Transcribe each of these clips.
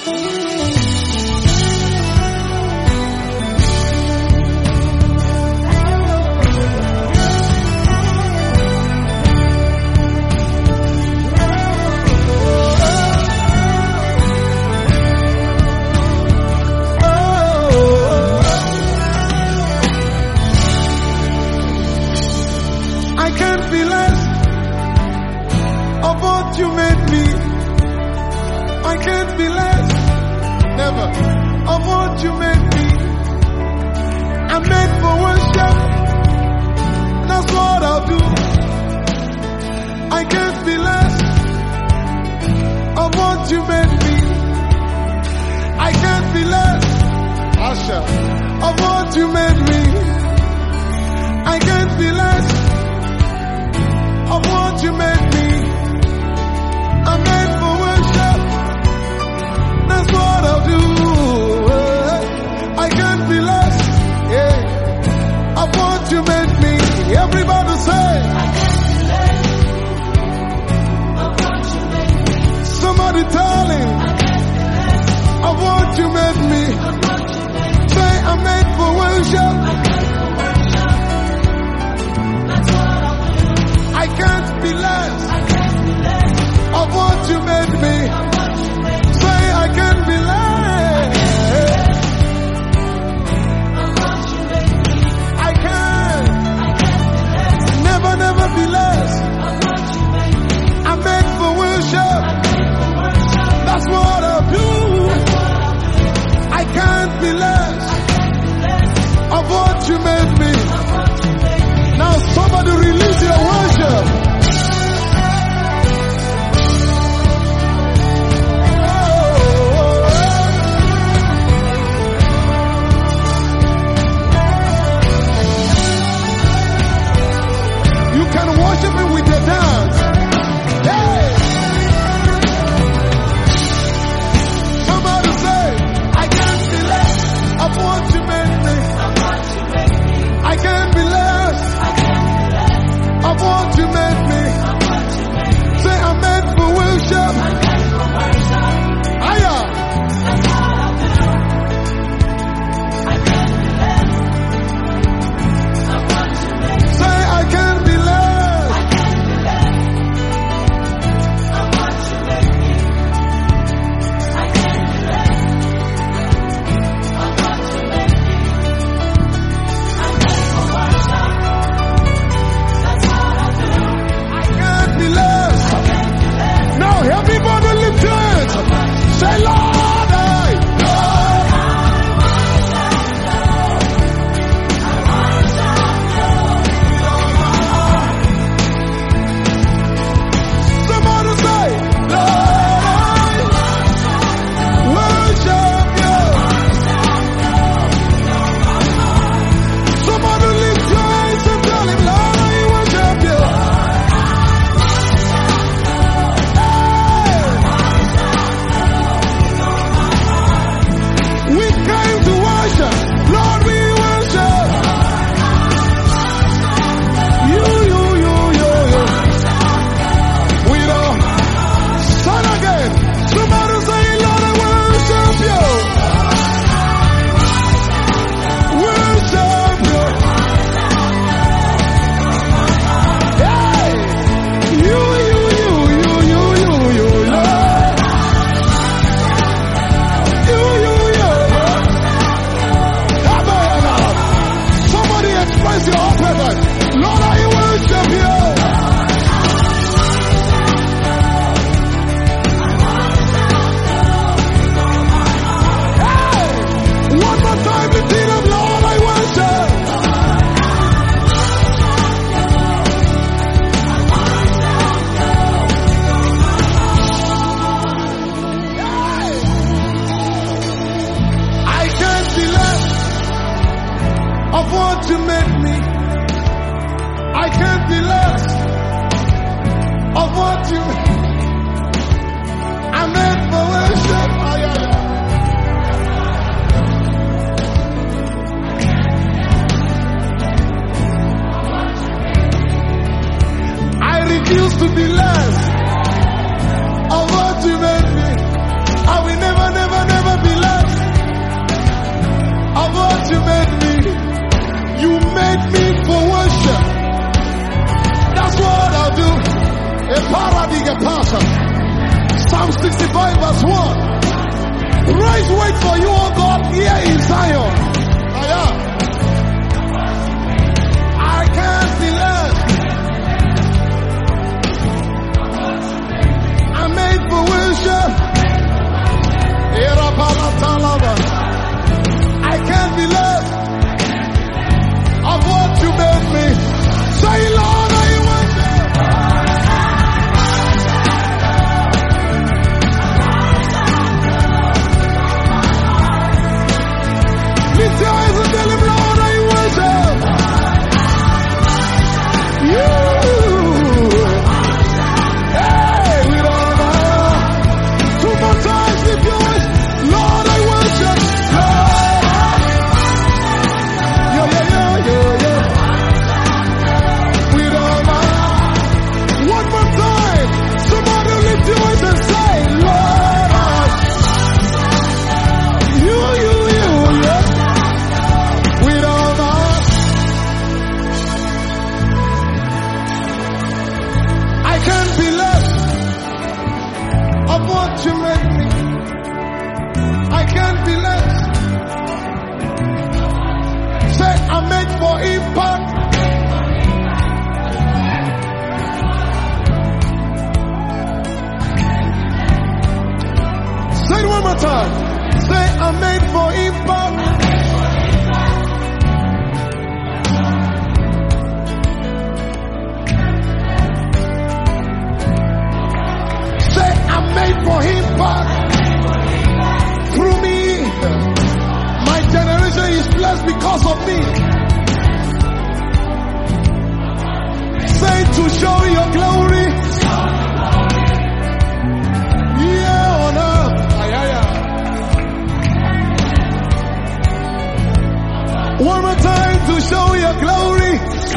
You made me. I can't be less, never, of what you made me. I'm made for worship, that's what I'll do. I can't be less of what you made me. I can't be less, Asha, of what you made me. I can't be less of what you made me. I'm made for worship, that's what I'll do. I can't be less, yeah, of what you made me. Everybody say, I can't be less of what you made me. Somebody tell him, I can't be less of what you made me. Say, I'm made for worship, that's what I'll do. I can't be less of what you made me. Say, I can't be less. I can't. Never, never be less. I'm made for worship. That's what I'll do. I can't be less of what you made me. Now somebody release your worship. Worship him with your dance. Hey! Somebody say, I can't be less of what you made me. I can't be less of what you made me. Say, I'm made for worship. Aya! Say, I can't be less. Everybody lift your hands. Say, Lord, somebody say, Lord, I worship you. Somebody lift your hands and tell him, Lord, I worship you. Lord, we worship you. We don't sing again. Somebody say, Lord, I worship you. Worship you. Hey, you, Lord. Express your presence. Lord, I worship you. Hey! One more time, the deed of Lord, I worship. I can't be less of what you made me. I can't be less of what you made. I'm made for worship. I refuse to be less of what you made me. I will never, never, Psalm 65 verse 1. Rise, wait for you, O God, here in Zion. I can't be less. I'm made for worship. I can't be less of what you made me. Say, Lord, I worship. Lift your eyes and tell him, Lord, I worship. You. Hey, we don't know. Two more times, lift your eyes. Lord, I worship. Lord. Yeah. We don't know. One more time. Somebody lift your eyes and say, Lord. You, yeah. We don't know. I can't be less of what you made me. I can't be less. Say, I'm made for impact. Say it one more time. Say, I'm made for impact. Say, I'm made for impact. Through me, my generation is blessed because of me. Say, to show your glory. Yeah, on earth. One more time, to show your glory.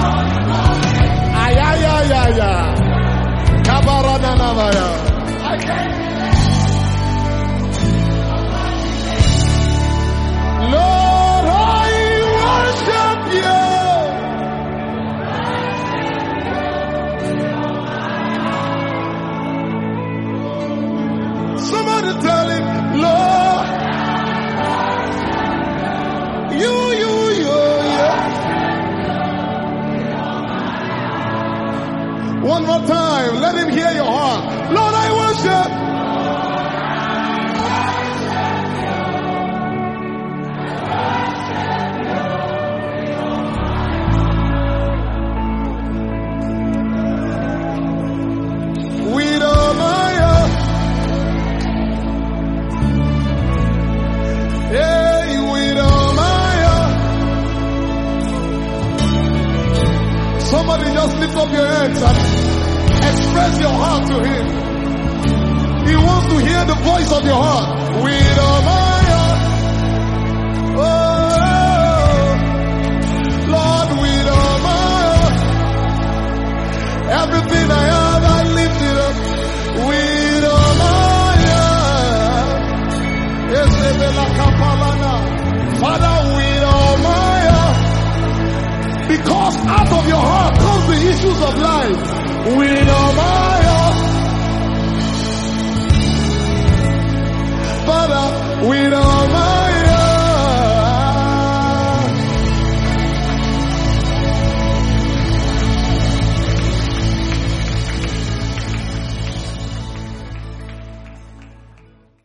Kabarananavaya. Lord, I worship you. Somebody tell him, Lord, you, yeah. One more time, let him hear your heart. Lord, I worship. Somebody just lift up your hands and express your heart to him. He wants to hear the voice of your heart. With all my heart. Oh, Lord, with all my heart. Everything I am.